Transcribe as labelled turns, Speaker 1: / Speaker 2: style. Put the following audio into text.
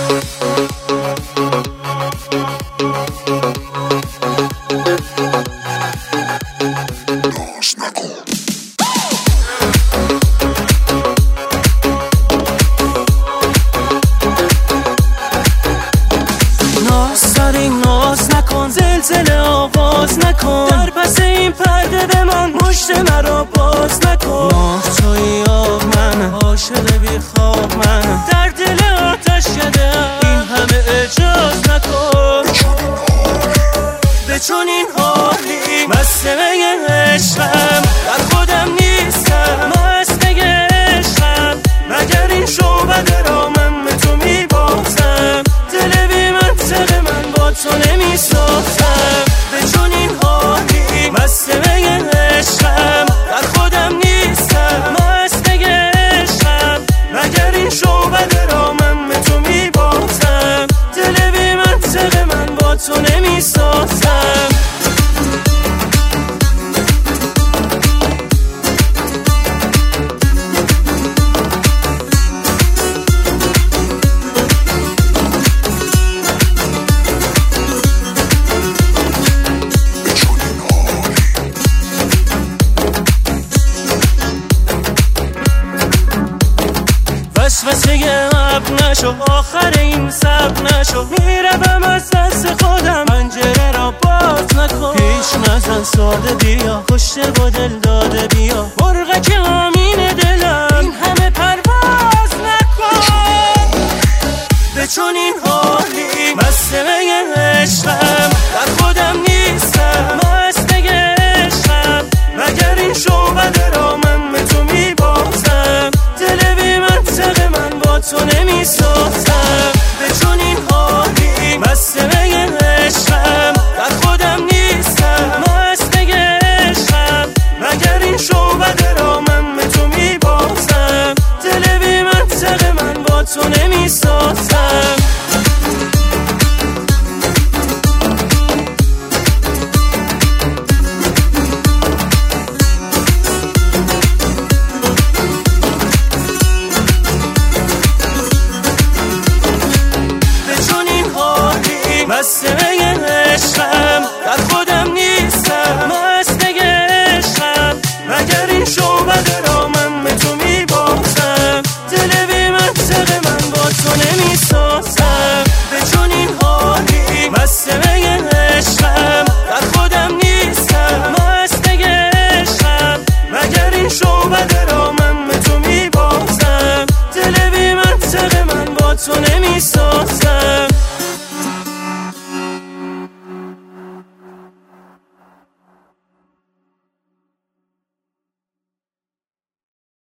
Speaker 1: زلزله آواز نکن، در پس این پرده بمان، مشت مرا باز نکن. ماه توی آب منه، عاشق بی خواب منه، در دل آتش شده این همه اجاز نکن. به چنین حالی مست می عشقم، در خودم نیستم مست می عشقم. مگر این شعبده را من به تو می بازم، دل بی منطق من با تو نمی سازم. به چنین حالی مست می عشقم، در خودم نیستم مست می عشقم. مگر این شعبده را من به تو می بازم، دل بی منطق من با تو نمی سازم. وسوسه اب نشو، آخر این سب نشو. میروم از دست خودم، پنجره را باز نکن. پیش نزن ساده بیا، کشته با دل داده بیا. مرغک آمین دلم، این همه پرواز نکن. به چنین حالی مست می عشقم، در خودم نیستم مست می عشقم. مگر این شعبده را من به تو می بازم، دل بی منطق من با تو نمی سازم. به چنین حالی مست می عشقم، در خودم نیستم مست می عشقم. مگر این شعبده را من به تو می بازم، دل بی منطق من با تو نمی سازم. مست می عشقم، در خودم نیستم مست می عشقم. مگر این شعبده را من به تو می بازم، دل بی منطق من با تو نمی سازم. به چنین حالی مست می عشقم، در خودم نیستم مست می عشقم. مگر این شعبده را من به تو می بازم، دل بی منطق من با تو نمی سازم.